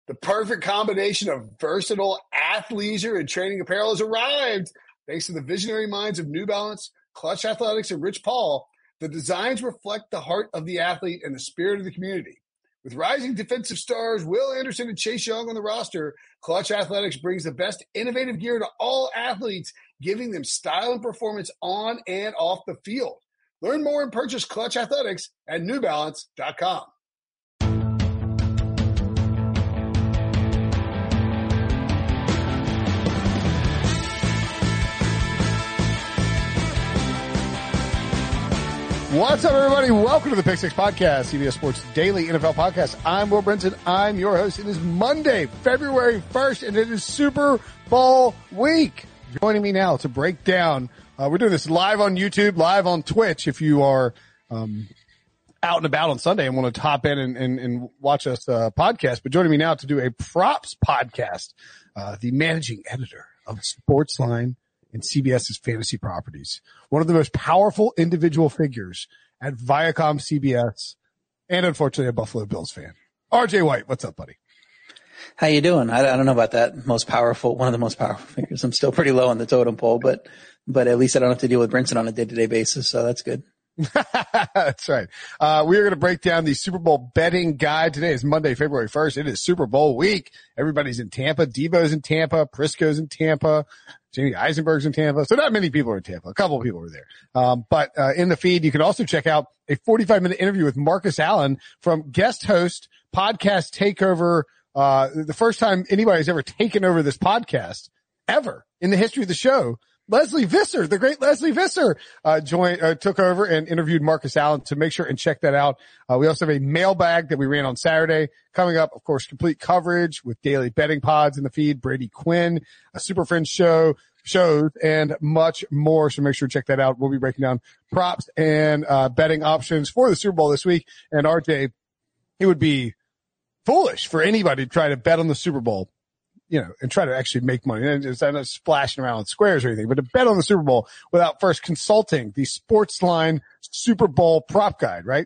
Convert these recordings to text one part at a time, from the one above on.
The perfect combination of versatile athleisure and training apparel has arrived. Thanks to the visionary minds of New Balance, Clutch Athletics, and Rich Paul, the designs reflect the heart of the athlete and the spirit of the community. With rising defensive stars Will Anderson and Chase Young on the roster, Clutch Athletics brings the best innovative gear to all athletes, giving them style and performance on and off the field. Learn more and purchase Clutch Athletics at newbalance.com. What's up, everybody? Welcome to the Pick Six Podcast, CBS Sports Daily NFL Podcast. I'm Will Brinson. I'm your host. It is Monday, February 1st, and it is Super Bowl week. Joining me now to break down, we're doing this live on YouTube, live on Twitch. If you are out and about on Sunday and want to hop in and watch us podcast, but joining me now to do a props podcast, the managing editor of Sportsline and CBS's fantasy properties. One of the most powerful individual figures at Viacom CBS, and unfortunately a Buffalo Bills fan. RJ White, what's up, buddy? How you doing? I don't know about that. One of the most powerful figures. I'm still pretty low on the totem pole, but at least I don't have to deal with Brinson on a day-to-day basis, so that's good. That's right. We are going to break down the Super Bowl betting guide. Today is Monday, February 1st. It is Super Bowl week. Everybody's in Tampa. Debo's in Tampa. Prisco's in Tampa. Jamie Eisenberg's in Tampa. So not many people are in Tampa. A couple of people are there. But in the feed, you can also check out a 45-minute interview with Marcus Allen from guest host podcast takeover. The first time anybody's ever taken over this podcast ever in the history of the show. Leslie Visser, the great Leslie Visser, took over and interviewed Marcus Allen, to make sure and check that out. We also have a mailbag that we ran on Saturday coming up. Of course, complete coverage with daily betting pods in the feed, Brady Quinn, a Super Friends shows, and much more. So make sure to check that out. We'll be breaking down props and, betting options for the Super Bowl this week. And RJ, it would be foolish for anybody to try to bet on the Super Bowl, and try to actually make money. And it's not splashing around in squares or anything, but to bet on the Super Bowl without first consulting the Sportsline Super Bowl prop guide, right?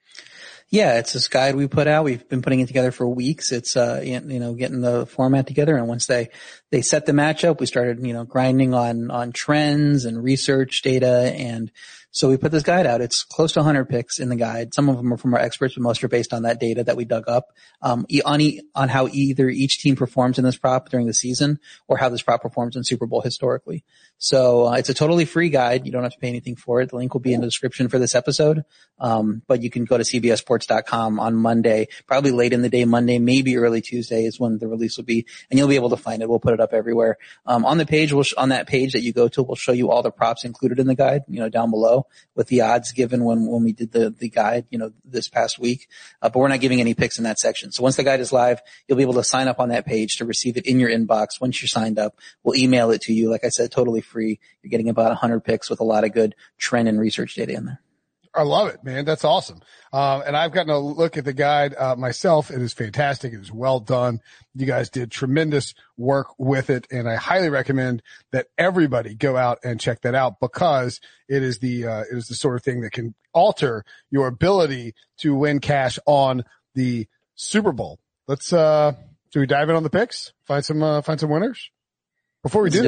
Yeah, it's this guide we put out. We've been putting it together for weeks. It's, getting the format together. And once they set the matchup, we started, grinding on trends and research data. And so we put this guide out. It's close to 100 picks in the guide. Some of them are from our experts, but most are based on that data that we dug up, on how either each team performs in this prop during the season or how this prop performs in Super Bowl historically. So, it's a totally free guide. You don't have to pay anything for it. The link will be in the description for this episode. But you can go to cbssports.com on Monday, probably late in the day, Monday, maybe early Tuesday is when the release will be, and you'll be able to find it. We'll put it up everywhere. On the page, on that page that you go to, we'll show you all the props included in the guide, down below, with the odds given when we did the guide, this past week. But we're not giving any picks in that section. So once the guide is live, you'll be able to sign up on that page to receive it in your inbox. Once you're signed up, we'll email it to you. Like I said, totally free. You're getting about 100 picks with a lot of good trend and research data in there. I love it, man. That's awesome. And I've gotten a look at the guide, myself. It is fantastic. It is well done. You guys did tremendous work with it. And I highly recommend that everybody go out and check that out, because it is the sort of thing that can alter your ability to win cash on the Super Bowl. Let's, should we dive in on the picks? Find some winners? Before we do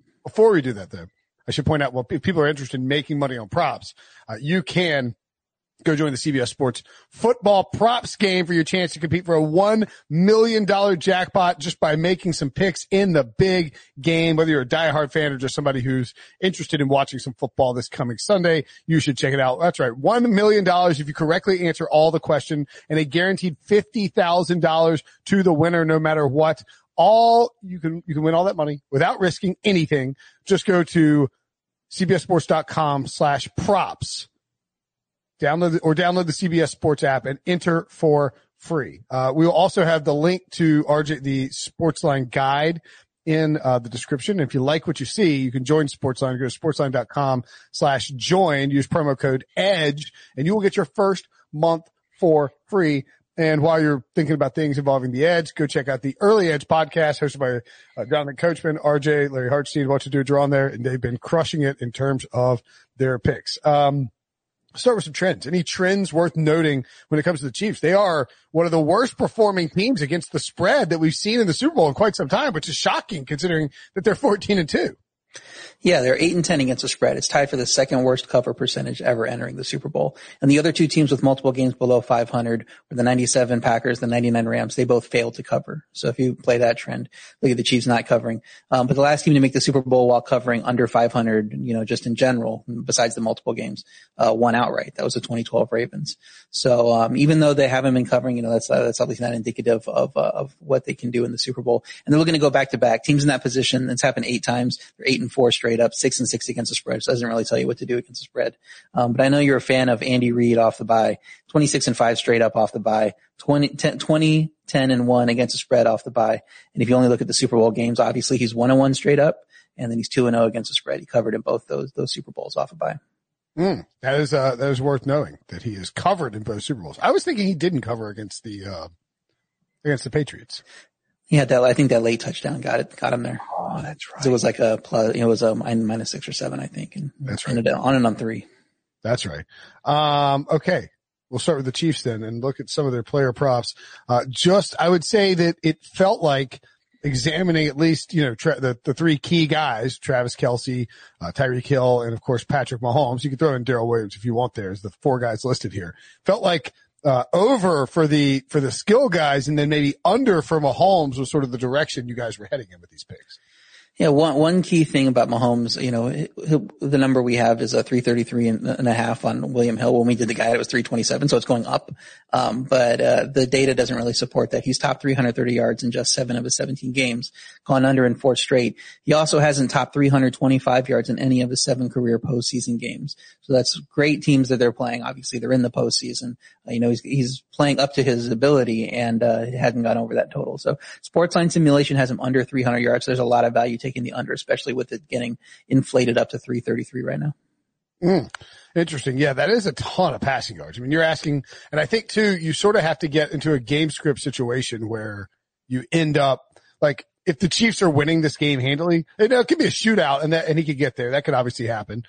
that though, I should point out, well, if people are interested in making money on props, you can go join the CBS Sports football props game for your chance to compete for a $1 million jackpot just by making some picks in the big game. Whether you're a diehard fan or just somebody who's interested in watching some football this coming Sunday, you should check it out. That's right. $1 million if you correctly answer all the questions, and a guaranteed $50,000 to the winner no matter what. You can win all that money without risking anything. Just go to cbssports.com/props. Download the CBS Sports app and enter for free. We will also have the link to the Sportsline guide in the description. If you like what you see, you can join Sportsline. Go to sportsline.com/join. Use promo code EDGE, and you will get your first month for free. And while you're thinking about things involving the Edge, go check out the Early Edge podcast hosted by Jonathan Coachman, RJ, Larry Hartstein. What to do, draw on there, and they've been crushing it in terms of their picks. start with some trends. Any trends worth noting when it comes to the Chiefs? They are one of the worst performing teams against the spread that we've seen in the Super Bowl in quite some time, which is shocking considering that they're 14-2. Yeah, they're 8-10 against the spread. It's tied for the second worst cover percentage ever entering the Super Bowl. And the other two teams with multiple games below 500 were the 97 Packers, the 99 Rams. They both failed to cover. So if you play that trend, look at the Chiefs not covering. But the last team to make the Super Bowl while covering under 500, just in general, besides the multiple games, won outright. That was the 2012 Ravens. So, even though they haven't been covering, that's obviously not indicative of what they can do in the Super Bowl. And they're looking to go back to back. Teams in that position, it's happened 8 times. They're 8-4 straight up, 6-6 against the spread. So it doesn't really tell you what to do against the spread. But I know you're a fan of Andy Reid off the bye, 26-5 straight up off the bye, 10-1 against the spread off the bye. And if you only look at the Super Bowl games, obviously he's 1-1 straight up, and then he's 2-0 against the spread. He covered in both those Super Bowls off a bye. That is worth knowing that he is covered in both Super Bowls. I was thinking he didn't cover against the Patriots. Yeah, I think that late touchdown got him there. Oh, that's right. It was like it was a -6 or 7, I think. And that's right. On and on 3. That's right. Okay. We'll start with the Chiefs then and look at some of their player props. I would say that it felt like examining at least, the 3 key guys, Travis Kelce, Tyreek Hill, and of course Patrick Mahomes. You can throw in Darrell Williams if you want there as the 4 guys listed here. Felt like over for the skill guys, and then maybe under for Mahomes was sort of the direction you guys were heading in with these picks. Yeah, one key thing about Mahomes, the number we have is a 333.5 on William Hill. When we did the guide, it was 327, so it's going up. But the data doesn't really support that. He's top 330 yards in just 7 of his 17 games, gone under in 4 straight. He also hasn't topped 325 yards in any of his 7 career postseason games. So that's great teams that they're playing. Obviously, they're in the postseason. He's playing up to his ability and hasn't gone over that total. So Sportsline simulation has him under 300 yards. So there's a lot of value taking the under, especially with it getting inflated up to 333 right now. Interesting. Yeah, that is a ton of passing yards. I mean, you're asking, and I think too, you sort of have to get into a game script situation where you end up like, if the Chiefs are winning this game handily, it could be a shootout and he could get there. That could obviously happen.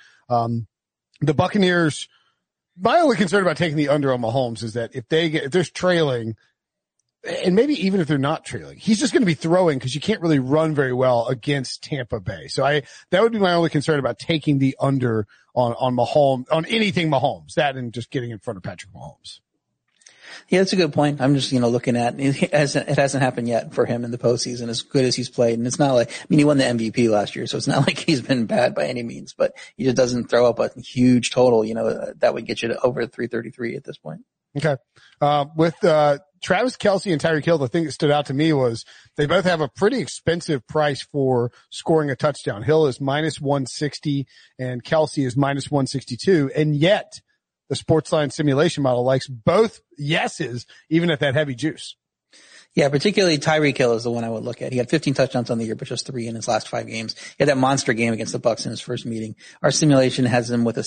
The Buccaneers, my only concern about taking the under on Mahomes is that if there's trailing, and maybe even if they're not trailing, he's just going to be throwing because you can't really run very well against Tampa Bay. So that would be my only concern about taking the under on Mahomes, on anything Mahomes, that and just getting in front of Patrick Mahomes. Yeah, that's a good point. I'm just, looking at it hasn't happened yet for him in the postseason as good as he's played. And it's not like, he won the MVP last year, so it's not like he's been bad by any means, but he just doesn't throw up a huge total, that would get you to over 333 at this point. Okay. With Travis Kelce and Tyreek Hill, the thing that stood out to me was they both have a pretty expensive price for scoring a touchdown. Hill is -160 and Kelce is -162. And yet the Sportsline simulation model likes both yeses, even at that heavy juice. Yeah, particularly Tyreek Hill is the one I would look at. He had 15 touchdowns on the year, but just 3 in his last 5 games. He had that monster game against the Bucs in his first meeting. Our simulation has him with a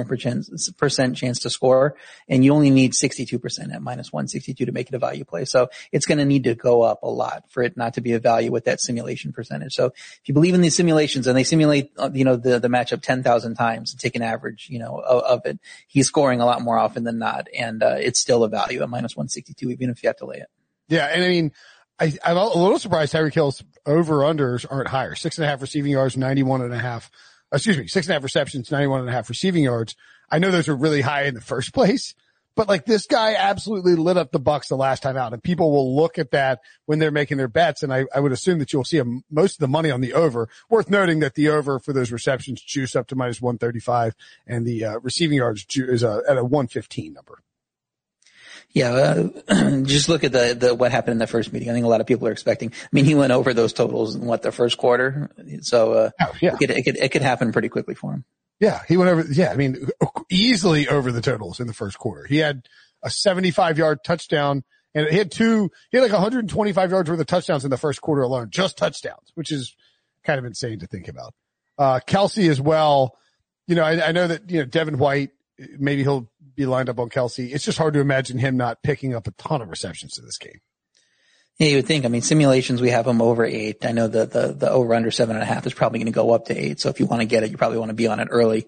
77% chance to score, and you only need 62% at -162 to make it a value play. So it's going to need to go up a lot for it not to be a value with that simulation percentage. So if you believe in these simulations, and they simulate, the matchup 10,000 times and take an average, of it, he's scoring a lot more often than not, and it's still a value at -162, even if you have to lay it. Yeah, and I'm a little surprised Tyreek Hill's over-unders aren't higher. 6.5 receiving yards, 6.5 receptions, 91.5 receiving yards. I know those are really high in the first place, but this guy absolutely lit up the Bucs the last time out, and people will look at that when they're making their bets, and I would assume that you'll see most of the money on the over. Worth noting that the over for those receptions juice up to -135, and the receiving yards is at a 115 number. Yeah, just look at the what happened in the first meeting. I think a lot of people are expecting. He went over those totals in the first quarter. So, it could happen pretty quickly for him. Yeah, he went over. Yeah, easily over the totals in the first quarter. He had a 75-yard touchdown, and he had like 125 yards worth of touchdowns in the first quarter alone, just touchdowns, which is kind of insane to think about. Kelce as well. I know that, Devin White, maybe he'll be lined up on Kelce. It's just hard to imagine him not picking up a ton of receptions in this game. Yeah, you would think. I mean, simulations, we have them over 8. I know the over under 7.5 is probably going to go up to 8. So if you want to get it, you probably want to be on it early.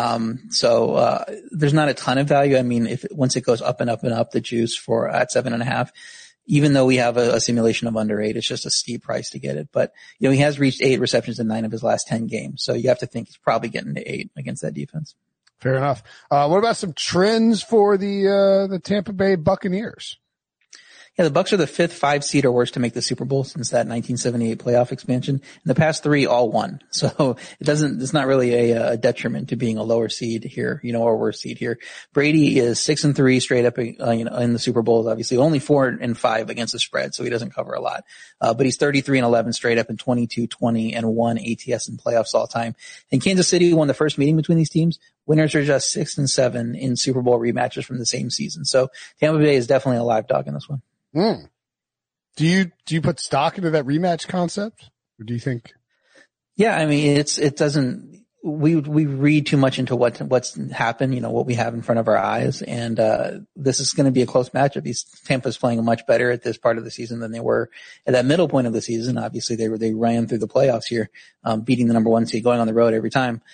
There's not a ton of value. I mean, once it goes up and up and up, the juice for at 7.5, even though we have a simulation of under 8, it's just a steep price to get it. But, he has reached 8 receptions in 9 of his last 10 games. So you have to think he's probably getting to 8 against that defense. Fair enough. What about some trends for the Tampa Bay Buccaneers? Yeah, the Bucs are the 5th 5-seed or worse to make the Super Bowl since that 1978 playoff expansion. In the past 3, all won. So it's not really a detriment to being a lower seed here, or worse seed here. Brady is 6-3 straight up, in the Super Bowls, obviously only 4-5 against the spread. So he doesn't cover a lot. But he's 33-11 straight up and 22-20 and 1 ATS in playoffs all time. And Kansas City won the first meeting between these teams. Winners are just 6-7 in Super Bowl rematches from the same season. So Tampa Bay is definitely a live dog in this one. Do you put stock into that rematch concept, or do you think? Yeah, I mean, we read too much into what's happened, what we have in front of our eyes. And, this is going to be a close matchup. Tampa's playing much better at this part of the season than they were at that middle point of the season. Obviously they ran through the playoffs here, beating the number 1 seed, going on the road every time.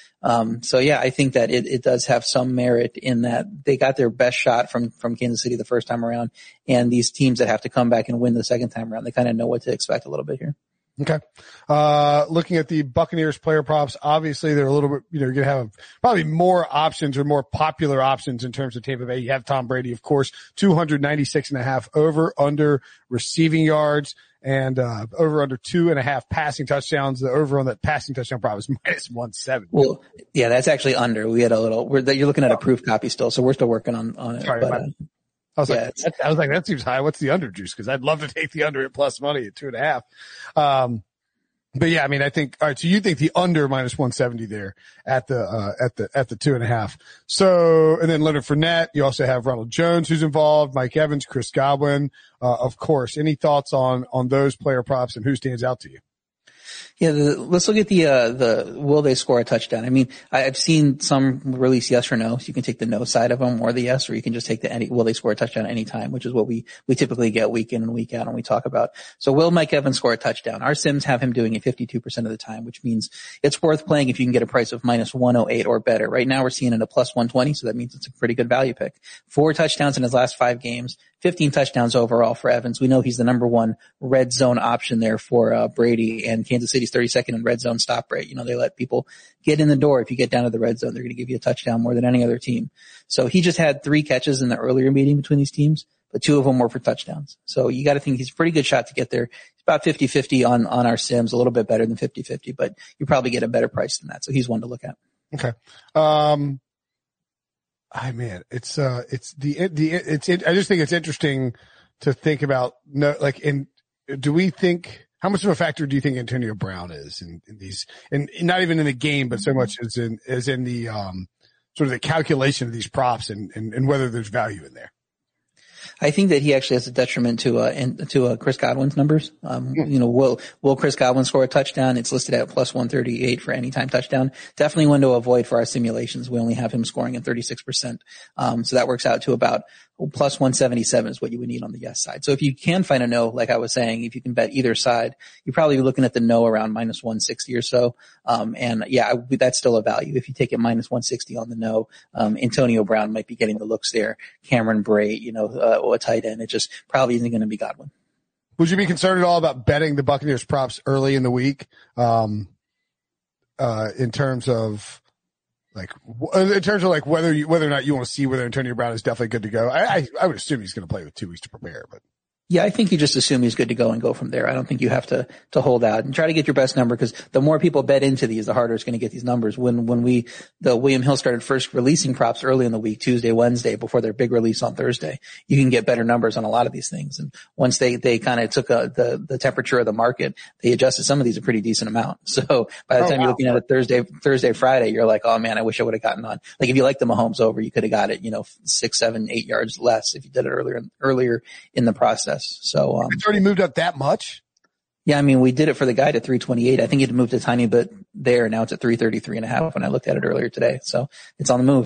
I think that it does have some merit in that they got their best shot from Kansas City the first time around. And these teams that have to come back and win the second time around, they kind of know what to expect a little bit here. Okay. Looking at the Buccaneers player props, obviously they're a little bit, you're going to have probably more options or more popular options in terms of Tampa Bay. You have Tom Brady, of course, 296.5 over under receiving yards and, over under 2.5 passing touchdowns. The over on that passing touchdown prop is minus 170. Well, yeah, that's actually under. We had you're looking at a proof copy still, so we're still working on it. Sorry, I was like, that seems high. What's the under juice? Cause I'd love to take the under at plus money at 2.5. But yeah, I mean, I think, all right. So you think the under minus 170 there at the 2.5. So, and then Leonard Fournette, you also have Ronald Jones who's involved, Mike Evans, Chris Godwin. Of course, any thoughts on those player props and who stands out to you? Yeah, let's look at the will they score a touchdown? I mean, I've seen some release yes or no, so you can take the no side of them or the yes, or you can just take will they score a touchdown any time, which is what we typically get week in and week out and we talk about. So will Mike Evans score a touchdown? Our Sims have him doing it 52% of the time, which means it's worth playing if you can get a price of minus 108 or better. Right now we're seeing it at plus 120, so that means it's a pretty good value pick. 4 touchdowns in his last 5 games. 15 touchdowns overall for Evans. We know he's the number 1 red zone option there for Brady, and Kansas City's 32nd in red zone stop rate. They let people get in the door. If you get down to the red zone, they're going to give you a touchdown more than any other team. So he just had 3 catches in the earlier meeting between these teams, but 2 of them were for touchdowns. So you got to think he's a pretty good shot to get there. He's about 50-50 on our Sims, a little bit better than 50-50, but you probably get a better price than that. So he's one to look at. Okay. I just think it's interesting to think about, do we think, how much of a factor do you think Antonio Brown is in these, and not even in the game, but so much as in the, sort of the calculation of these props and whether there's value in there? I think that he actually has a detriment to Chris Godwin's numbers. Will Chris Godwin score a touchdown? It's listed at plus 138 for anytime touchdown. Definitely one to avoid for our simulations. We only have him scoring at 36%. So that works out to about plus 177 is what you would need on the yes side. So if you can find a no, like I was saying, if you can bet either side, you're probably looking at the no around minus 160 or so. That's still a value. If you take it minus 160 on the no, Antonio Brown might be getting the looks there. Cameron Brate, or a tight end. It just probably isn't going to be Godwin. Would you be concerned at all about betting the Buccaneers props early in the week? In terms of whether or not you want to see whether Antonio Brown is definitely good to go. I would assume he's going to play with 2 weeks to prepare, but. Yeah, I think you just assume he's good to go and go from there. I don't think you have to hold out and try to get your best number, because the more people bet into these, the harder it's going to get these numbers. When the William Hill started first releasing props early in the week, Tuesday, Wednesday, before their big release on Thursday, you can get better numbers on a lot of these things. And once they kind of took the temperature of the market, they adjusted some of these a pretty decent amount. So by the time you're looking at it Thursday, Friday, you're like, oh man, I wish I would have gotten on. Like if you like the Mahomes over, you could have got it, 6, 7, 8 yards less if you did it earlier in the process. So, it's already moved up that much? Yeah, I mean, we did it for the guide at 328. I think it moved a tiny bit there. Now it's at 333.5 when I looked at it earlier today. So it's on the move.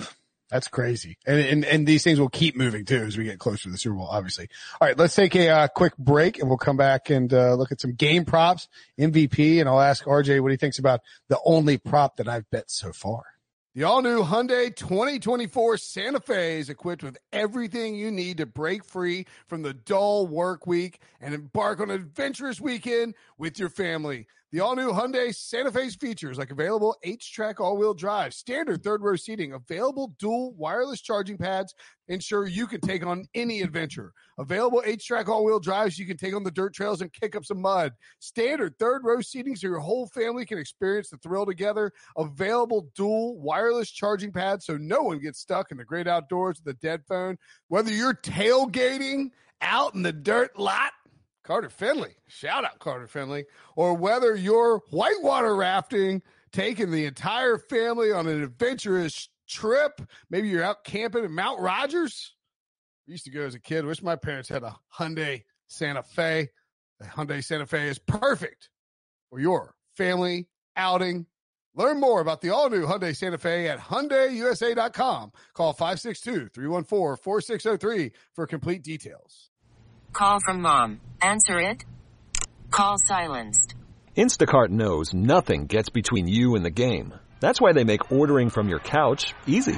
That's crazy. And these things will keep moving too as we get closer to the Super Bowl, obviously. All right, let's take a quick break and we'll come back and look at some game props, MVP, and I'll ask RJ what he thinks about the only prop that I've bet so far. The all-new Hyundai 2024 Santa Fe is equipped with everything you need to break free from the dull work week and embark on an adventurous weekend with your family. The all-new Hyundai Santa Fe's features like available H-Track all-wheel drive, standard third-row seating, available dual wireless charging pads, ensure you can take on any adventure. Available H-Track all-wheel drives, you can take on the dirt trails and kick up some mud. Standard third-row seating so your whole family can experience the thrill together. Available dual wireless charging pads so no one gets stuck in the great outdoors with a dead phone. Whether you're tailgating out in the dirt lot, Carter Finley, shout out Carter Finley, or whether you're whitewater rafting, taking the entire family on an adventurous trip, maybe you're out camping in Mount Rogers. I used to go as a kid. Wish my parents had a Hyundai Santa Fe. The Hyundai Santa Fe is perfect for your family outing. Learn more about the all-new Hyundai Santa Fe at HyundaiUSA.com. Call 562-314-4603 for complete details. Call from mom. Answer it. Call silenced. Instacart knows nothing gets between you and the game. That's why they make ordering from your couch easy.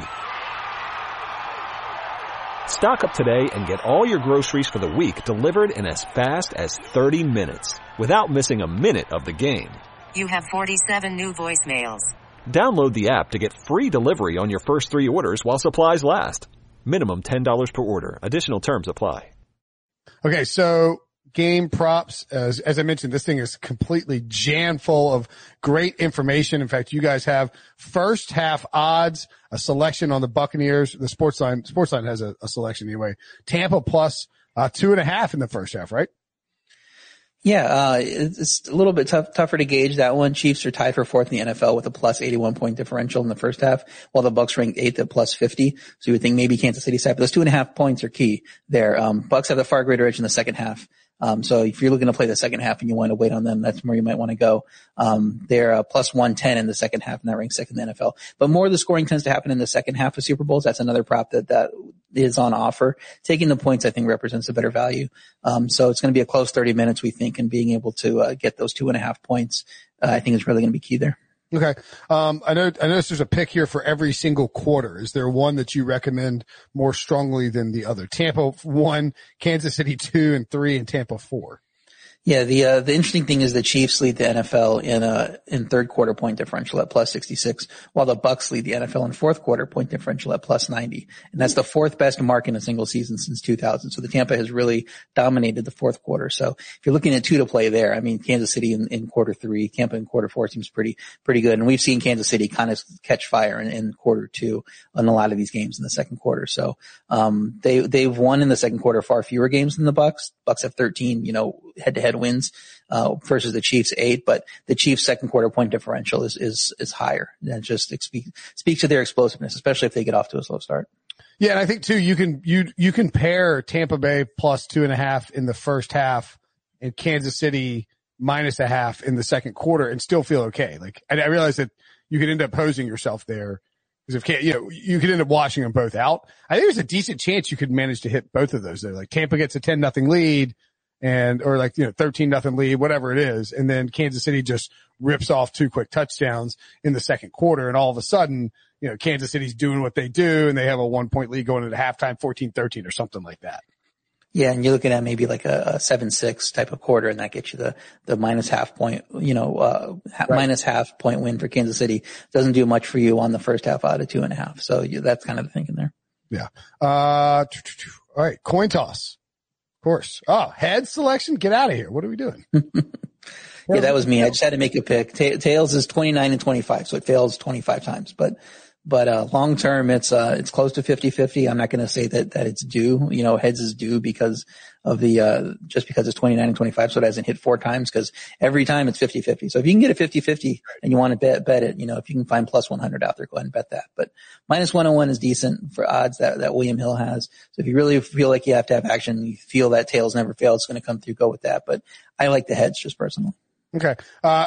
Stock up today and get all your groceries for the week delivered in as fast as 30 minutes without missing a minute of the game. You have 47 new voicemails. Download the app to get free delivery on your first 3 orders while supplies last. Minimum $10 per order. Additional terms apply. Okay, so game props, as I mentioned, this thing is completely jam full of great information. In fact, you guys have first half odds, a selection on the Buccaneers. The Sportsline has a selection anyway. Tampa plus 2.5 in the first half, right? Yeah, it's a little bit tougher to gauge that one. Chiefs are tied for fourth in the NFL with a plus 81 point differential in the first half, while the Bucs ranked 8th at plus 50. So you would think maybe Kansas City side, but those 2.5 points are key there. Bucs have the far greater edge in the second half. So if you're looking to play the second half and you want to wait on them, that's where you might want to go. They're plus 110 in the second half and that ranks second in the NFL. But more of the scoring tends to happen in the second half of Super Bowls. That's another prop that is on offer. Taking the points, I think, represents a better value. So it's going to be a close 30 minutes, we think, and being able to get those 2.5 points, I think is really going to be key there. Okay. I noticed there's a pick here for every single quarter. Is there one that you recommend more strongly than the other? Tampa 1, Kansas City 2 and 3, and Tampa 4. Yeah, the interesting thing is the Chiefs lead the NFL in third quarter point differential at plus 66, while the Bucs lead the NFL in fourth quarter point differential at plus 90. And that's the fourth best mark in a single season since 2000. So the Tampa has really dominated the fourth quarter. So if you're looking at 2 to play there, I mean, Kansas City in quarter 3, Tampa in quarter 4 seems pretty good. And we've seen Kansas City kind of catch fire in quarter 2 in a lot of these games in the second quarter. So, they've won in the second quarter far fewer games than the Bucs. Bucs have 13, head-to-head wins, versus the Chiefs 8, but the Chiefs second quarter point differential is higher. That just speaks to their explosiveness, especially if they get off to a slow start. Yeah. And I think too, you can pair Tampa Bay plus 2.5 in the first half and Kansas City minus 0.5 in the second quarter and still feel okay. Like, I realize that you could end up posing yourself there because you could end up washing them both out. I think there's a decent chance you could manage to hit both of those though. Like Tampa gets a 10-0 lead, or 13-0 lead, whatever it is. And then Kansas City just rips off 2 quick touchdowns in the second quarter. And all of a sudden, Kansas City's doing what they do and they have a 1-point lead going into halftime, 14-13 or something like that. Yeah. And you're looking at maybe like a 7-6 type of quarter, and that gets you the minus half point, right. Minus half point win for Kansas City. Doesn't do much for you on the first half out of 2.5. So that's kind of the thinking there. Yeah. All right. Coin toss. Course. Oh, head selection? Get out of here. What are we doing? Yeah, that was me. I just had to make a pick. Tails is 29 and 25, so it fails 25 times. But long term, it's close to 50-50. I'm not going to say that it's due. Heads is due because of just because it's 29 and 25, so it hasn't hit 4 times, because every time it's 50-50. So if you can get a 50-50 and you want to bet it, if you can find plus 100 out there, go ahead and bet that. But minus 101 is decent for odds that William Hill has. So if you really feel like you have to have action, you feel that tails never fail, it's going to come through, go with that. But I like the heads just personally. Okay.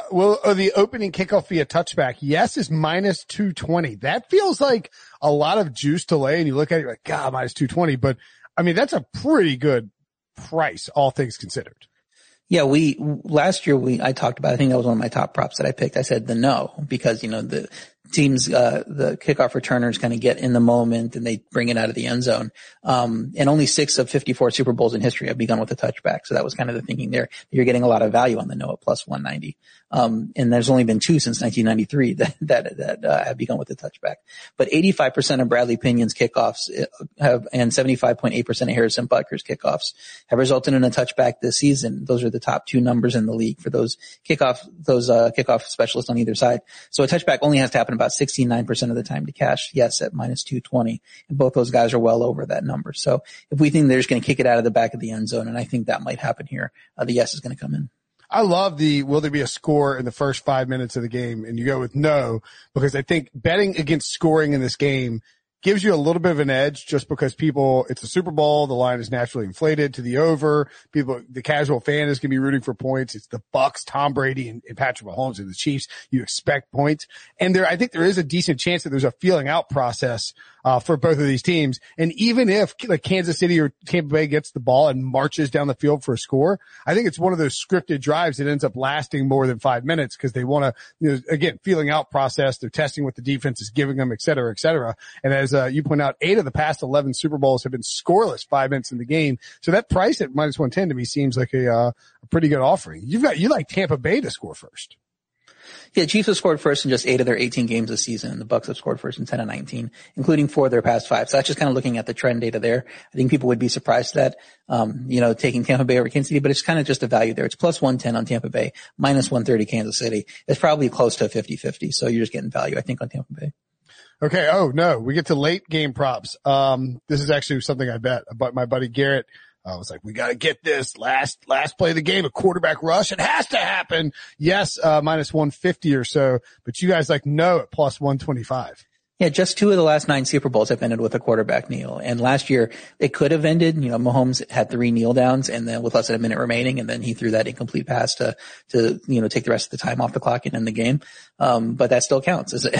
The opening kickoff via touchback, yes, is minus 220. That feels like a lot of juice to lay, and you look at it, you're like, God, minus 220. But I mean, that's a pretty good price, all things considered. Yeah, last year I talked about, I think that was one of my top props that I picked. I said the no, because, the teams, the kickoff returners kind of get in the moment and they bring it out of the end zone. And only 6 of 54 Super Bowls in history have begun with a touchback. So that was kind of the thinking there. You're getting a lot of value on the no at plus 190. And there's only been 2 since 1993 that have begun with a touchback. But 85% of Bradley Pinion's kickoffs and 75.8% of Harrison Butker's kickoffs have resulted in a touchback this season. Those are the top 2 numbers in the league for those kickoff specialists on either side. So a touchback only has to happen about 69% of the time to cash. Yes, at minus 220. And both those guys are well over that number. So if we think they're just going to kick it out of the back of the end zone, and I think that might happen here, the yes is going to come in. I love will there be a score in the first 5 minutes of the game? And you go with no, because I think betting against scoring in this game gives you a little bit of an edge, just because it's a Super Bowl. The line is naturally inflated to the over. The casual fan is going to be rooting for points. It's the Bucs, Tom Brady and Patrick Mahomes and the Chiefs. You expect points. And I think there is a decent chance that there's a feeling out process for both of these teams. And even if like Kansas City or Tampa Bay gets the ball and marches down the field for a score, I think it's one of those scripted drives that ends up lasting more than 5 minutes, because they want to, again, feeling out process. They're testing what the defense is giving them, et cetera, et cetera. And as you point out, 8 of the past 11 Super Bowls have been scoreless 5 minutes in the game. So that price at minus 110 to me seems like a pretty good offering. You like Tampa Bay to score first. Yeah, Chiefs have scored first in just 8 of their 18 games this season, and the Bucs have scored first in 10 of 19, including 4 of their past 5. So that's just kind of looking at the trend data there. I think people would be surprised that, taking Tampa Bay over Kansas City, but it's kind of just a value there. It's plus 110 on Tampa Bay, minus 130 Kansas City. It's probably close to 50-50. So you're just getting value, I think, on Tampa Bay. Okay. Oh no, we get to late game props. This is actually something I bet. But my buddy Garrett, was like, we got to get this last play of the game, a quarterback rush. It has to happen. Yes, minus 150 or so, but you guys like no at plus 125. Yeah, just 2 of the last 9 Super Bowls have ended with a quarterback kneel. And last year it could have ended, Mahomes had 3 kneel downs and then with less than a minute remaining, and then he threw that incomplete pass to take the rest of the time off the clock and end the game. But that still counts as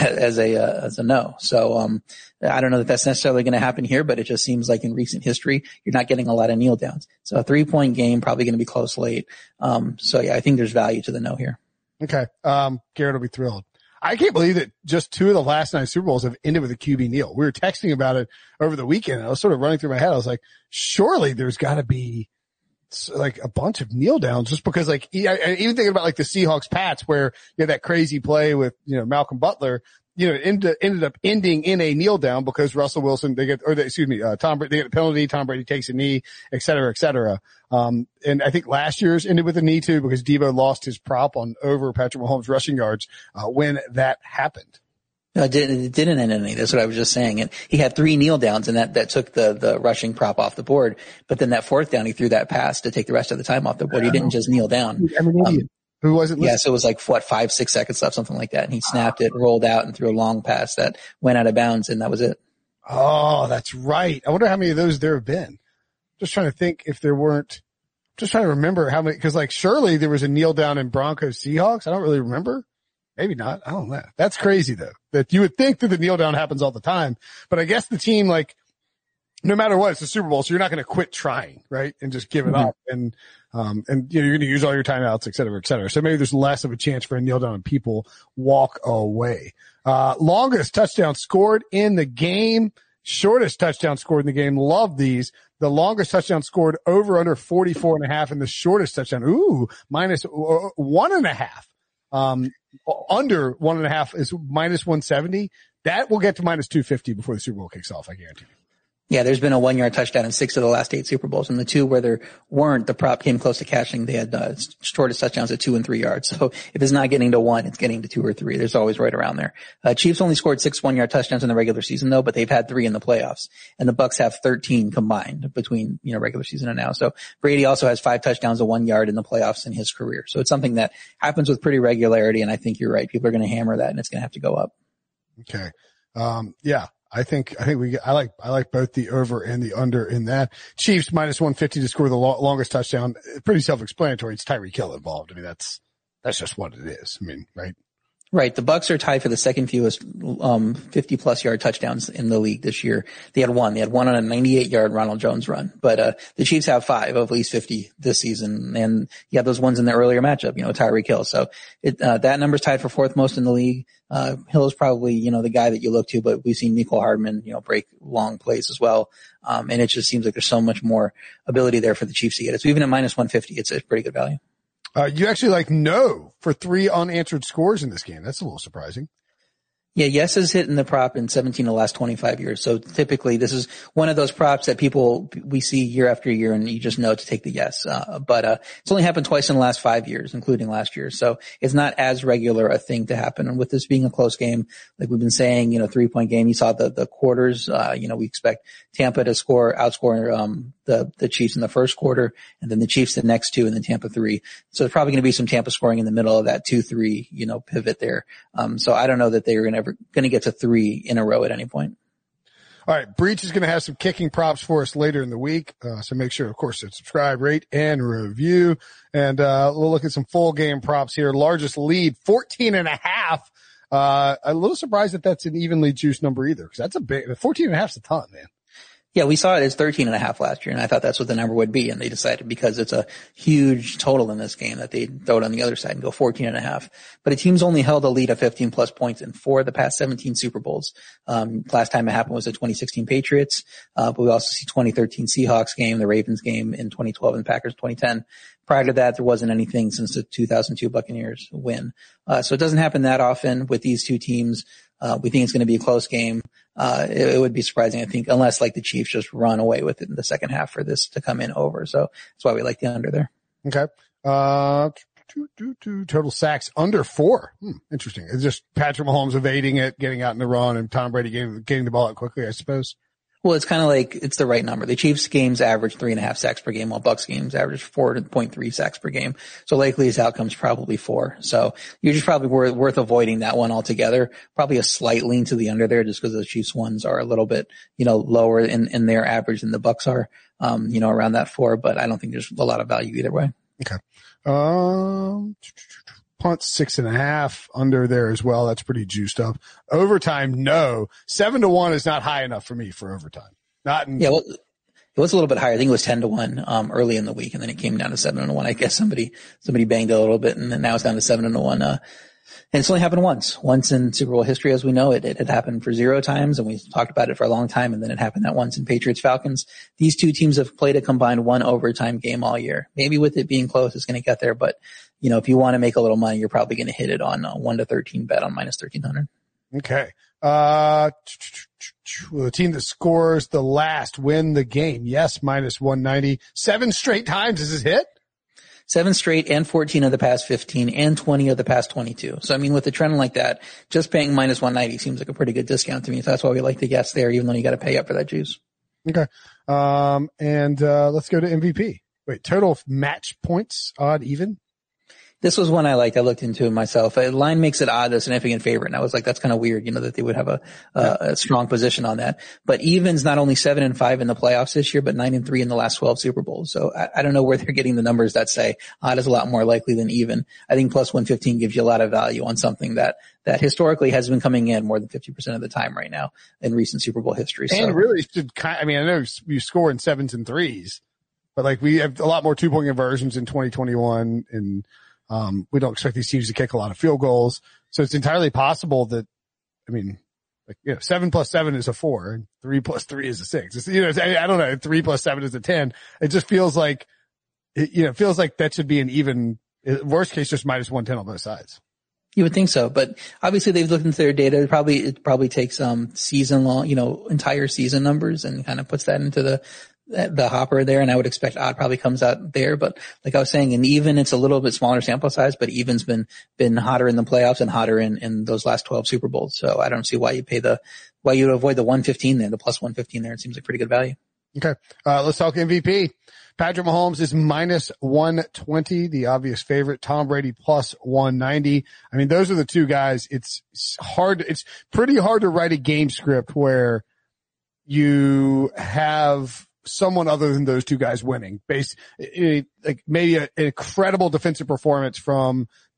a no. So, I don't know that that's necessarily going to happen here, but it just seems like in recent history, you're not getting a lot of kneel downs. So a 3-point game, probably going to be close late. So yeah, I think there's value to the no here. Okay. Garrett will be thrilled. I can't believe that just 2 of the last 9 Super Bowls have ended with a QB kneel. We were texting about it over the weekend. I was sort of running through my head. I was like, surely there's got to be like a bunch of kneel downs, just because like, even thinking about like the Seahawks Pats, where you had that crazy play with, Malcolm Butler, ended up ending in a kneel down because Russell Wilson, Tom Brady, they get a penalty, Tom Brady takes a knee, et cetera, et cetera. And I think last year's ended with a knee too, because Deebo lost his prop on over Patrick Mahomes rushing yards, when that happened. No, it didn't end any. That's what I was just saying. And he had 3 kneel downs, and that took the rushing prop off the board. But then that 4th down, he threw that pass to take the rest of the time off the board. He didn't just kneel down. I'm an idiot. Who wasn't listening? Yeah, so it was like 5-6 seconds left, something like that. And he snapped it, rolled out, and threw a long pass that went out of bounds, and that was it. Oh, that's right. I wonder how many of those there have been. Just trying to think if there weren't. Just trying to remember how many, because like surely there was a kneel down in Broncos Seahawks. I don't really remember. Maybe not. I don't know. That's crazy though, that you would think that the kneel down happens all the time. But I guess the team, like, no matter what, it's the Super Bowl, so you're not going to quit trying, right? And just give it up. And you're going to use all your timeouts, et cetera, et cetera. So maybe there's less of a chance for a kneel down and people walk away. Longest touchdown scored in the game, shortest touchdown scored in the game. Love these. The longest touchdown scored over under 44.5, and the shortest touchdown, minus 1.5. Under 1.5 is minus 170. That will get to minus 250 before the Super Bowl kicks off, I guarantee you. Yeah, there's been a 1-yard touchdown in 6 of the last 8 Super Bowls, and the 2 where there weren't, the prop came close to cashing. They had shortest touchdowns at 2 and 3 yards. So if it's not getting to 1, it's getting to 2 or 3. There's always right around there. Chiefs only scored 6 1-yard touchdowns in the regular season though, but they've had 3 in the playoffs, and the Bucs have 13 combined between regular season and now. So Brady also has 5 touchdowns of 1 yard in the playoffs in his career. So it's something that happens with pretty regularity, and I think you're right. People are going to hammer that, and it's going to have to go up. Okay. Yeah. I like both the over and the under in that. Chiefs minus 150 to score the longest touchdown. Pretty self-explanatory. It's Tyreek Hill involved. I mean, that's that's just what it is. I mean, right? Right. The Bucs are tied for the second fewest 50-plus yard touchdowns in the league this year. They had one on a 98-yard Ronald Jones run. But the Chiefs have 5 of at least 50 this season. And you have those ones in the earlier matchup, Tyreek Hill. So that number's tied for 4th most in the league. Hill is probably, the guy that you look to, but we've seen Mecole Hardman, break long plays as well. And it just seems like there's so much more ability there for the Chiefs to get it. So even at minus 150, it's a pretty good value. You actually like no for 3 unanswered scores in this game. That's a little surprising. Yeah, yes has hit in the prop in 17 of the last 25 years. So typically this is one of those props that we see year after year and you just know to take the yes. But it's only happened twice in the last 5 years, including last year. So it's not as regular a thing to happen. And with this being a close game, like we've been saying, 3-point game, you saw the quarters, we expect Tampa to outscore the Chiefs in the first quarter and then the Chiefs the next 2 and then Tampa 3. So there's probably going to be some Tampa scoring in the middle of that 2-3, pivot there. So I don't know that they're going to get to 3 in a row at any point. All right. Breach is going to have some kicking props for us later in the week. So make sure, of course, to subscribe, rate, and review. And, we'll look at some full game props here. Largest lead, 14.5. A little surprised that that's an evenly juiced number either, because that's 14.5 is a ton, man. Yeah, we saw it as 13.5 last year, and I thought that's what the number would be, and they decided because it's a huge total in this game that they'd throw it on the other side and go 14.5. But a team's only held a lead of 15 plus points in 4 of the past 17 Super Bowls. Last time it happened was the 2016 Patriots, but we also see 2013 Seahawks game, the Ravens game in 2012, and Packers 2010. Prior to that, there wasn't anything since the 2002 Buccaneers win. So it doesn't happen that often with these two teams. We think it's going to be a close game. It would be surprising, I think, unless like the Chiefs just run away with it in the second half for this to come in over. So that's why we like the under there. Okay. Total sacks under 4. Interesting. It's just Patrick Mahomes evading it, getting out in the run, and Tom Brady getting the ball out quickly, I suppose. Well, it's kind of like it's the right number. The Chiefs games average 3.5 sacks per game, while Bucs games average 4.3 sacks per game. So likely his outcome's probably 4. So you're just probably worth avoiding that one altogether. Probably a slight lean to the under there just because the Chiefs ones are a little bit, lower in their average than the Bucs are, around that 4, but I don't think there's a lot of value either way. Okay. Punt 6.5 under there as well. That's pretty juiced up. Overtime, no. 7-1 is not high enough for me for overtime. Yeah, well, it was a little bit higher. I think it was 10-1 early in the week, and then it came down to 7-1. I guess somebody banged it a little bit, and then now it's down to 7-1. And it's only happened once in Super Bowl history, as we know. It had happened for 0 times, and we talked about it for a long time, and then it happened that once in Patriots-Falcons. These two teams have played a combined 1 overtime game all year. Maybe with it being close, it's going to get there, but, if you want to make a little money, you're probably going to hit it on a 1-13 bet on minus 1,300. Okay. The team that scores the last win the game. Yes, minus 190. 7 straight times is his hit? 7 straight and 14 of the past 15 and 20 of the past 22. So, with a trend like that, just paying minus 190 seems like a pretty good discount to me. So that's why we like the guess there, even though you got to pay up for that juice. Okay. Let's go to MVP. Wait, total match points, odd, even? This was one I liked. I looked into it myself. The line makes it odd, a significant favorite. And I was like, that's kind of weird, that they would have a strong position on that. But even's not only 7-5 in the playoffs this year, but 9-3 in the last 12 Super Bowls. So I don't know where they're getting the numbers that say odd is a lot more likely than even. I think plus 115 gives you a lot of value on something that historically has been coming in more than 50% of the time right now in recent Super Bowl history. And really should I know you score in 7s and 3s, but we have a lot more 2-point conversions in 2021 and we don't expect these teams to kick a lot of field goals. So it's entirely possible that, 7 plus 7 is a 4 and 3 plus 3 is a 6. It's, I don't know, 3 plus 7 is a 10. It just feels like, that should be an even, worst case, just minus 110 on both sides. You would think so, but obviously they've looked into their data. It probably takes, season long, entire season numbers and kind of puts that into the hopper there, and I would expect odd probably comes out there. But like I was saying, in even, it's a little bit smaller sample size, but even's been hotter in the playoffs and hotter in those last 12 Super Bowls. So I don't see why you avoid the 115 there, the plus 115 there. It seems like pretty good value. Okay. Let's talk MVP. Patrick Mahomes is minus 120, the obvious favorite. Tom Brady plus 190. Those are the two guys. It's pretty hard to write a game script where you have someone other than those two guys winning. Maybe an incredible defensive performance from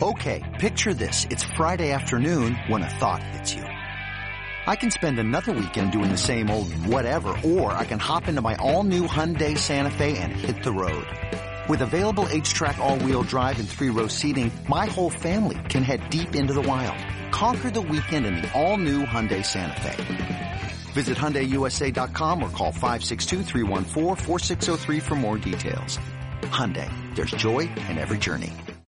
Okay, picture this. It's Friday afternoon when a thought hits you. I can spend another weekend doing the same old whatever, or I can hop into my all-new Hyundai Santa Fe and hit the road. With available H-Track all-wheel drive and 3-row seating, my whole family can head deep into the wild. Conquer the weekend in the all-new Hyundai Santa Fe. Visit HyundaiUSA.com or call 562-314-4603 for more details. Hyundai, there's joy in every journey.